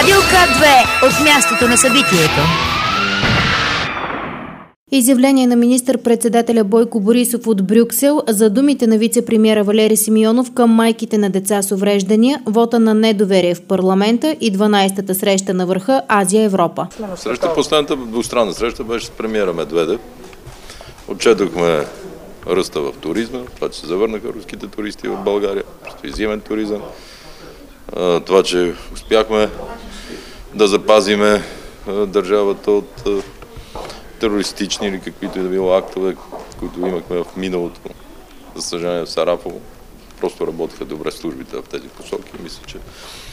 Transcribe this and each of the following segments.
Радио К2 от мястото на събитието. Изявление на министър-председателя Бойко Борисов от Брюксел за думите на вице-премиера Валери Симеонов към майките на деца с увреждания, вота на недоверие в парламента и 12-та среща на върха Азия-Европа. Последната двустранна среща беше с премиера Медведев. Отчетохме ръста в туризма, това, че се завърнаха руските туристи в България, предстои зимен туризъм, това, че успяхме да запазиме държавата от терористични или каквито и да било актове, които имахме в миналото. За съжаление в Сарафово. Просто работиха добре службите в тези посоки и мисля, че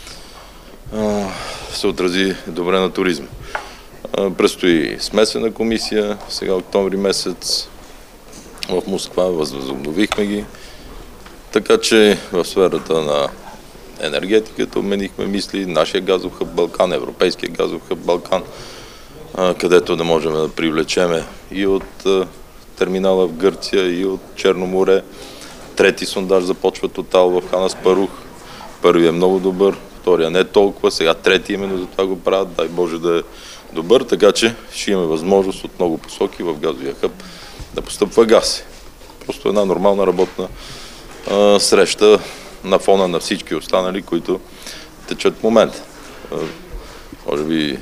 се отрази добре на туризма. Предстои смесена комисия, сега октомври месец в Москва, възобновихме ги. Така че в сферата на енергетиката обменихме мисли, нашия газов хъб Балкан, европейския газов хъб Балкан, където да можем да привлечеме и от терминала в Гърция, и от Черно море. Трети сондаж започва Тотал в Хан Аспарух. Първият е много добър, втория не толкова, сега трети именно за това го правят, дай Боже да е добър, така че ще имаме възможност от много посоки в газовия хъб да постъпва газ. Просто една нормална работна среща на фона на всички останали, които течат в момента. Може би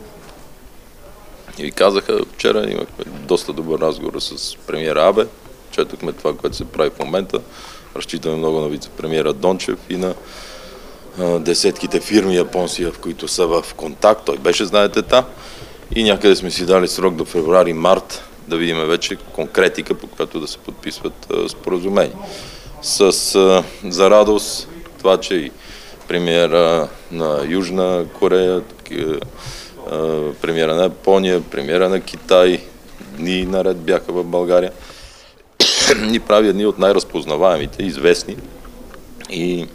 и ви казаха, вчера имахме доста добър разговор с премиера Абе, четохме това, което се прави в момента, разчитаме много на вице-премиера Дончев и на десетките фирми японски, в които са в контакт, той беше, знаете, там, и някъде сме си дали срок до февруари-март да видим вече конкретика, по която да се подписват споразумения. За радост това, че и премиера на Южна Корея, премиера на Япония, премиера на Китай, дни наред бяха в България, ни прави едни от най-разпознаваемите, известни и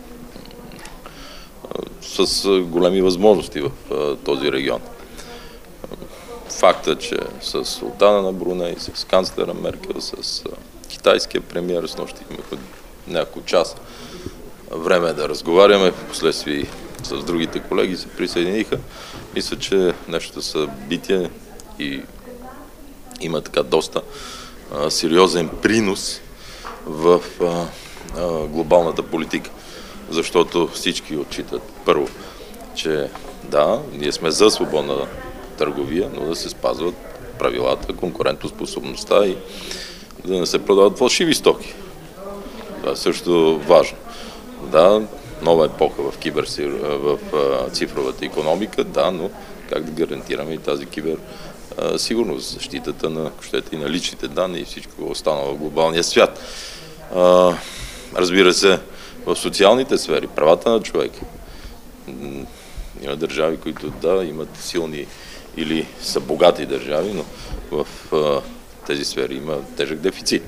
с големи възможности в този регион. Факта, че с султана на Бруней, с канцлера Меркел, с китайския премиер, с нощи имахме няколко часа време да разговаряме, впоследствие с другите колеги се присъединиха. Мисля, че нещо събитие и има така доста сериозен принос в глобалната политика, защото всички отчитат първо, че да, ние сме за свободна търговия, но да се спазват правилата, конкурентоспособността и да не се продават фалшиви стоки. Това е също важно. Да, нова епоха в цифровата икономика, да, но как да гарантираме и тази сигурност, защитата на и на личните данни и всичко останало в глобалния свят. Разбира се, в социалните сфери, правата на човека. Има държави, които да, имат силни или са богати държави, но в тези сфери има тежък дефицит.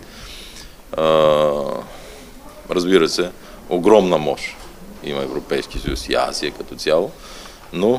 Разбира се, огромна мощ има Европейски съюз и Азия като цяло, но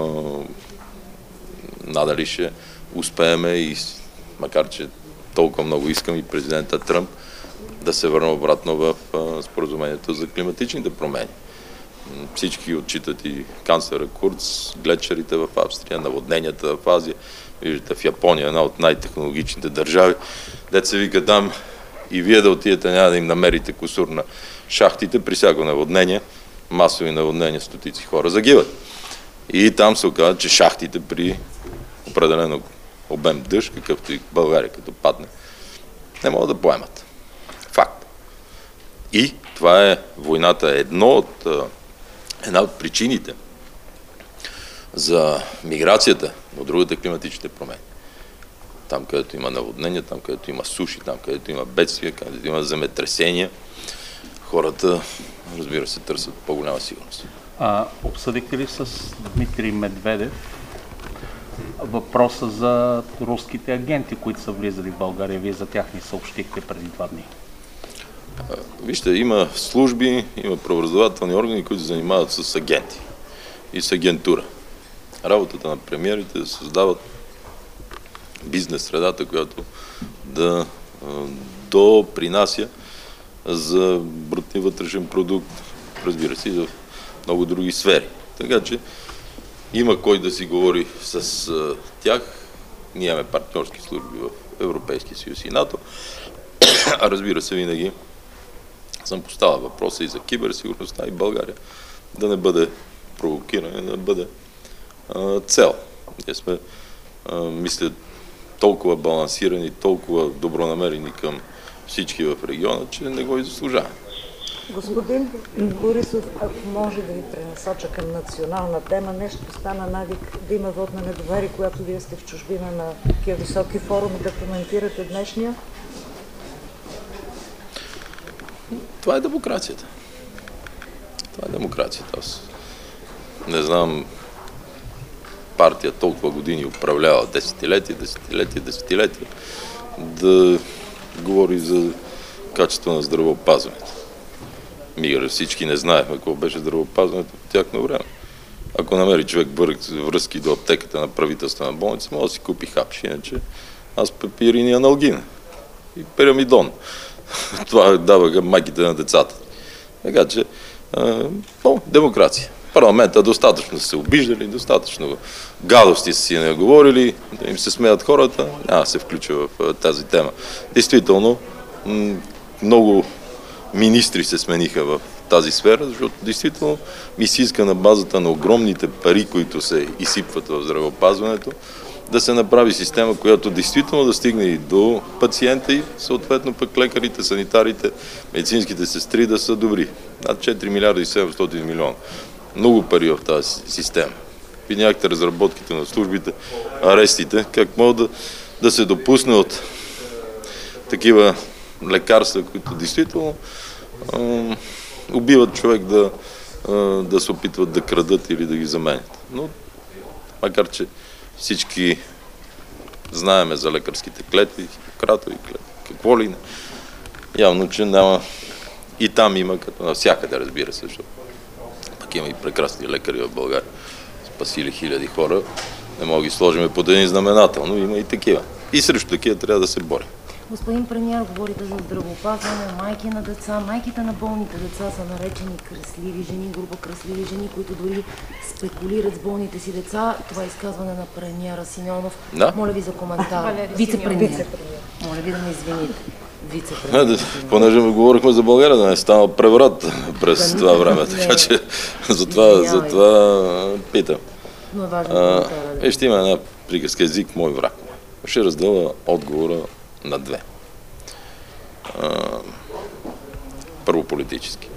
надали ще успееме и макар че толкова много искам и президента Тръмп да се върне обратно в споразумението за климатичните промени. Всички отчитат и канцлера Курц, глечерите в Австрия, наводненията в Азия. Виждате, в Япония, една от най-технологичните държави. Дето се вика там и вие да отидете, няма да им намерите кусур на шахтите, при всяко наводнение, масови наводнения, стотици хора загиват. И там се оказва, че шахтите при определено обем дъжд, какъвто и в България като падне, не могат да поемат. Факт. И това е войната, една от причините за миграцията, но другата климатичните промени. Там, където има наводнения, там, където има суши, там, където има бедствия, където има земетресения, хората, разбира се, търсят по-голяма сигурност. Обсъдихте ли с Дмитрий Медведев въпроса за руските агенти, които са влизали в България? Вие за тях ни съобщихте преди 2 дни. Вижте, има служби, има праворазузнавателни органи, които се занимават с агенти и с агентура. Работата на премиерите е да създават бизнес средата, която да допринася за брутния вътрешен продукт, разбира се, и за много други сфери. Така че има кой да си говори с тях. Ние имаме партньорски служби в Европейския съюз и НАТО. А разбира се, винаги съм поставил въпроса и за киберсигурността и България да не бъде провокиране, да бъде цел. Ние сме, мисля, толкова балансирани, толкова добронамерени към всички в региона, че не го и заслужава. Господин Борисов, ако може да ви пренасоча към национална тема, нещо стана навик да има вот на недоверие, когато вие сте в чужбина на такива високи форуми, да коментирате днешния? Това е демокрацията. Това е демокрацията. Аз не знам, партия толкова години управлява десетилетия, да говори за качество на здравеопазването. Всички не знаехме какво беше здравеопазването в тяхно време. Ако намери човек връзки до аптеката на правителствена болница, може да си купи хапши, иначе аз папирин и аналгин и пирамидон. Това даваха майките на децата. Така че, демокрация. Парламента достатъчно са се обиждали, достатъчно гадости са си не говорили, да им се смеят хората, няма да се включа в тази тема. Действително, много министри се смениха в тази сфера, защото действително ми се иска на базата на огромните пари, които се изсипват в здравеопазването, да се направи система, която действително да стигне и до пациента и съответно пък лекарите, санитарите, медицинските сестри да са добри. Над 4 милиарда и 700 милиона. Много пари в тази система. Видяхте разработките на службите, арестите, как могат да се допусне от такива лекарства, които действително убиват човек да се опитват да крадат или да ги заменят. Но, макар че всички знаеме за лекарските клетви, Хипократови клетви, какво ли не. Явно, че няма. И там има, като навсякъде, разбира се, защото пък има и прекрасни лекари в България. Спасили хиляди хора. Не мога ги сложим под един знаменател, но има и такива. И срещу такива трябва да се борим. Господин премиер, говорите за здравеопазване, майки на деца. Майките на болните деца са наречени кресливи жени, група кресливи жени, които дори спекулират с болните си деца. Това е изказване на премиера Симеонов. Да. Моля ви за коментар. Вице-премиер. Моля ви да ме извините. Вице-премиер. Понеже говорихме за България, да не е станал преврат през това време, така че затова питам. Но е важно ще има една приказка език, мой враг. Ще раздела отговора на две. Първо политически.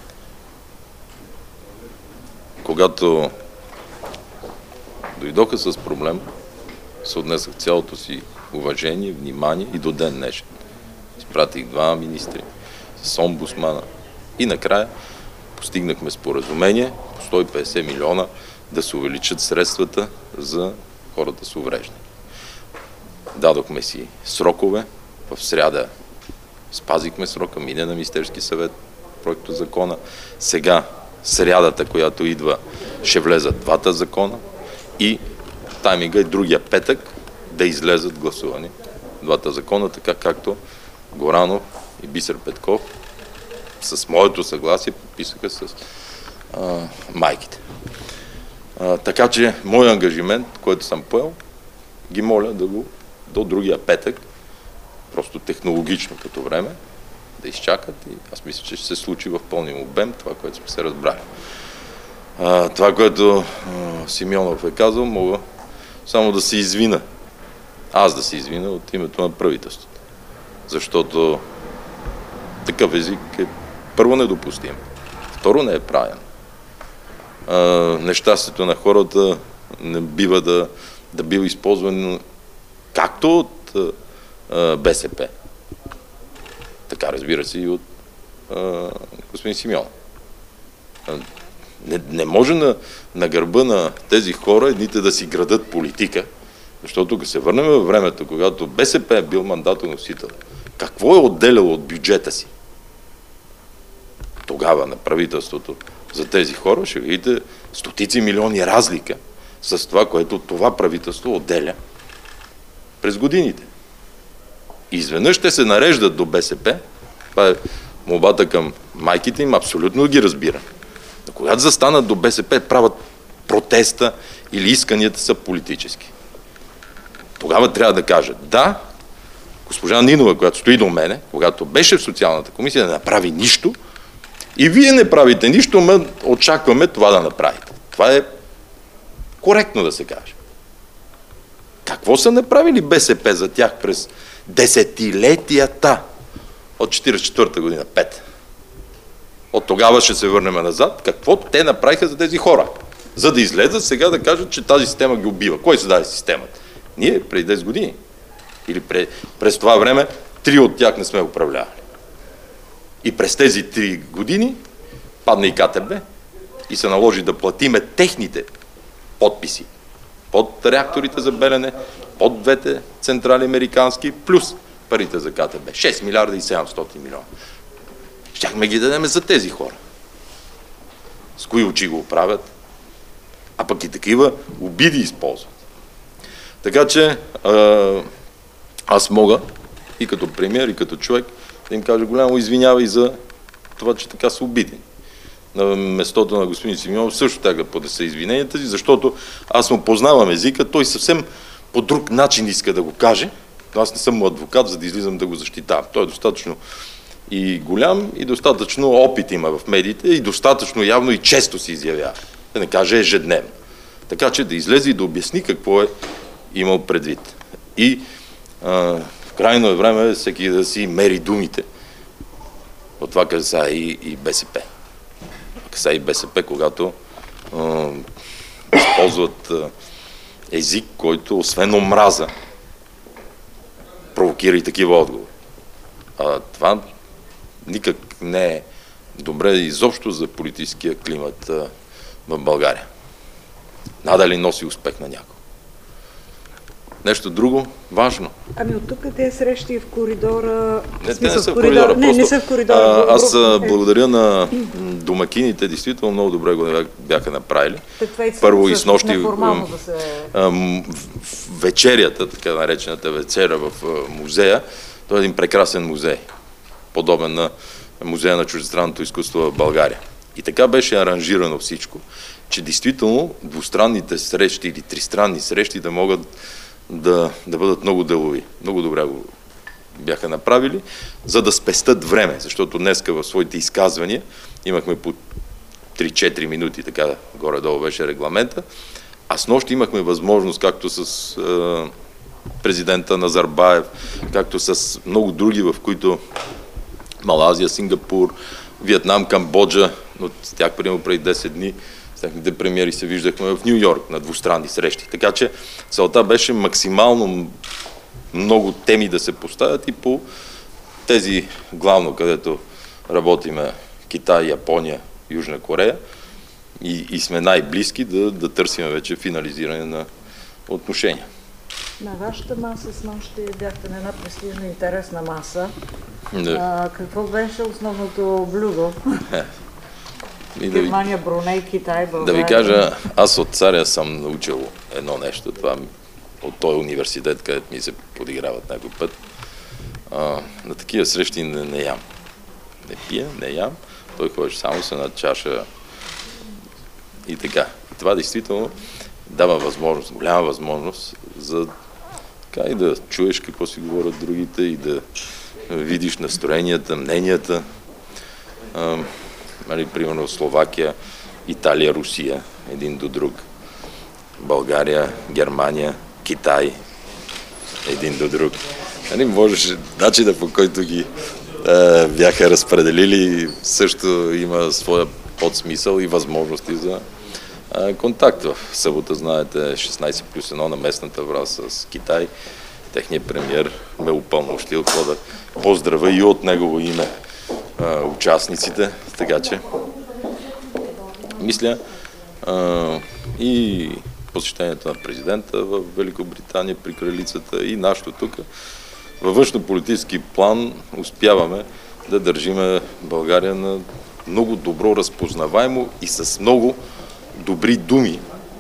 Когато дойдоха с проблем, се отнесах цялото си уважение, внимание и до ден днешен. Изпратих 2 министри с омбудсмана и накрая постигнахме споразумение по 150 милиона да се увеличат средствата за хората с увреждане. Дадохме си срокове. В сряда спазихме срока, мине на Министерски съвет проекто закона. Сега, срядата, която идва, ще влезат 2 закона и тайминга е другия петък да излезат гласувани 2 закона, така както Горанов и Бисер Петков с моето съгласие подписаха с майките. Така че, мой ангажимент, който съм поел, ги моля да го до другия петък, просто технологично като време, да изчакат и аз мисля, че ще се случи в пълния обем това, което сме се разбрали. Това, което Симеонов е казал, мога само да се извина. Аз да се извина от името на правителството. Защото такъв език е първо недопустим. Второ не е правилен. Нещастието на хората не бива да бива използвано както от БСП, така разбира се и от господин Симеон. Не може на гърба на тези хора едните да си градат политика, защото тук се върнем във времето, когато БСП е бил мандатоносител. Какво е отделяло от бюджета си тогава на правителството за тези хора? Ще видите стотици милиони разлика с това, което това правителство отделя през годините. И изведнъж ще се нареждат до БСП. Това е молбата към майките им, абсолютно ги разбира. Но когато застанат до БСП, правят протеста или исканията са политически. Тогава трябва да кажа, да, госпожа Нинова, която стои до мене, когато беше в социалната комисия, не направи нищо и вие не правите нищо, но очакваме това да направите. Това е коректно да се каже. Какво са направили БСП за тях през десетилетията от 1944 година? 5. От тогава ще се върнем назад. Какво те направиха за тези хора? За да излезат сега да кажат, че тази система ги убива. Кой създаде системата? Ние преди 10 години. Или през това време 3 от тях не сме управлявали. И през тези 3 години падна и КТБ и се наложи да платиме техните подписи под реакторите за Белене, под двете централи американски, плюс парите за КТБ. 6 милиарда и 700 милиона. Щяхме ги дадем за тези хора. С кои очи го правят, а пък и такива обиди използват. Така че аз мога и като премиер, и като човек да им кажа голямо извинявай за това, че така са обидени. На местото на господин Симеонов също така поднесе извиненията си, защото аз му познавам езика, той съвсем по друг начин иска да го каже, но аз не съм му адвокат, за да излизам да го защитавам. Той е достатъчно и голям, и достатъчно опит има в медиите, и достатъчно явно и често се изявява. Да не каже ежедневно. Така че да излезе и да обясни какво е имал предвид. И крайно е време всеки да си мери думите. От това касае и БСП. Касае и БСП, когато използват език, който освен омраза провокира и такива отговори. Това никак не е добре изобщо за политическия климат в България. Надали носи успех на някой. Нещо друго важно. Ами от тук те срещи в коридора... Не са в коридора. Не са в коридора. Аз благодаря на домакините, действително много добре го бяха направили. Първо и снощи вечерята, така наречената вечеря в музея, той е един прекрасен музей, подобен на Музея на чуждестранното изкуство в България. И така беше аранжирано всичко, че действително двустранните срещи или тристранни срещи да могат да бъдат много делови. Много добре го бяха направили, за да спестят време, защото днеска в своите изказвания имахме по 3-4 минути, така горе-долу беше регламента, а с нощи имахме възможност, както с президента Назарбаев, както с много други, в които Малазия, Сингапур, Виетнам, Камбоджа, но с тях примерно преди 10 дни с техните премиери се виждахме в Ню Йорк на двустранни срещи. Така че целта беше максимално много теми да се поставят и по тези главно, където работиме Китай, Япония, Южна Корея и сме най-близки да търсим вече финализиране на отношения. На вашата маса с нощи бяхте на една престижна интересна маса. Да. Какво беше основното блюдо? Германия, Бруней, Китай, България. Да ви кажа, аз от царя съм научил едно нещо. Това от този университет, където ми се подиграват някой път. На такива срещи не ям. Не пия, не ям. Той ходиш само с една чаша и така. И това действително дава възможност, голяма възможност за така и да чуеш какво си говорят другите и да видиш настроенията, мненията. Примерно Словакия, Италия, Русия, един до друг. България, Германия, Китай, един до друг. Можеш, начинът по който ги бяха разпределили, също има своя подсмисъл и възможности за контакт. В събота, знаете, 16+1 на местната врата с Китай. Техният премиер ме упълномощил да поздравя и от негово име участниците, така че мисля и посещението на президента в Великобритания при кралицата и нашето тук. Във външно-политически план успяваме да държиме България на много добро разпознаваемо и с много добри думи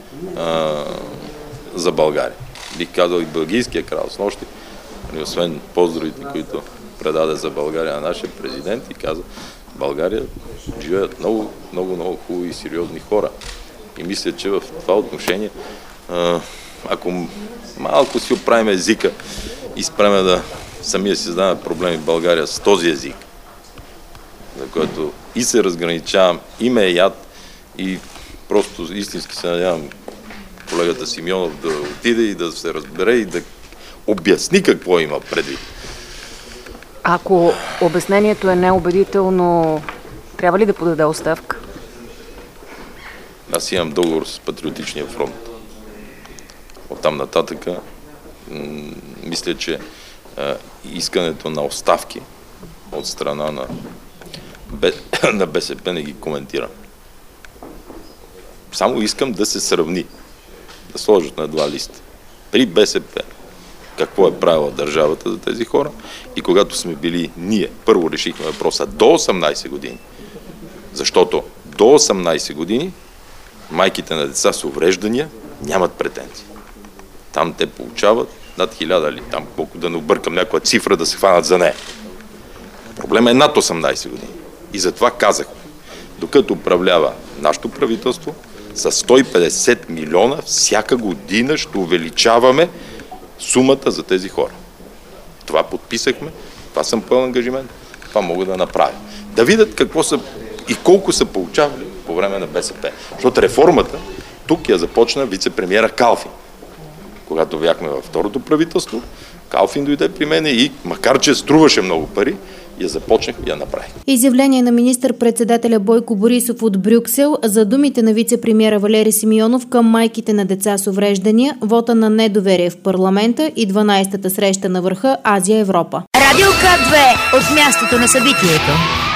за България. Бих казал и белгийския крал с нощи, освен поздравите, които предаде за България на нашия президент и каза, в България живеят много, много, много хубави и сериозни хора. И мисля, че в това отношение, ако малко си оправим езика и спреме да самия си задаваме проблеми в България с този език, за който и се разграничавам, и ме е яд, и просто истински се надявам колегата Симеонов да отиде и да се разбере и да обясни какво има предвид. Ако обяснението е неубедително, трябва ли да подаде оставка? Аз имам договор с Патриотичния фронт. Оттам нататъка мисля, че искането на оставки от страна на БСП не ги коментирам. Само искам да се сравни, да сложат на два листа. При БСП какво е правила държавата за тези хора и когато сме били ние, първо решихме въпроса до 18 години, защото до 18 години майките на деца с увреждания нямат претенции. Там те получават над 1000 или там колко, да не объркам някаква цифра, да се хванат за нея. Проблемът е над 18 години. И затова казахме, докато управлява нашето правителство, с 150 милиона всяка година ще увеличаваме сумата за тези хора. Това подписахме, това съм поел ангажимент, това мога да направя. Да видят какво са и колко са получавали по време на БСП. Защото реформата тук я започна вице-премиера Калфин. Когато бяхме във второто правителство, Калфин дойде при мен и макар че струваше много пари, я започнах и я направих. Изявление на министър-председателя Бойко Борисов от Брюксел за думите на вице-премиера Валери Симеонов към майките на деца с увреждания, вота на недоверие в парламента и 12-та среща на върха Азия-Европа. Радио К2 от мястото на събитието.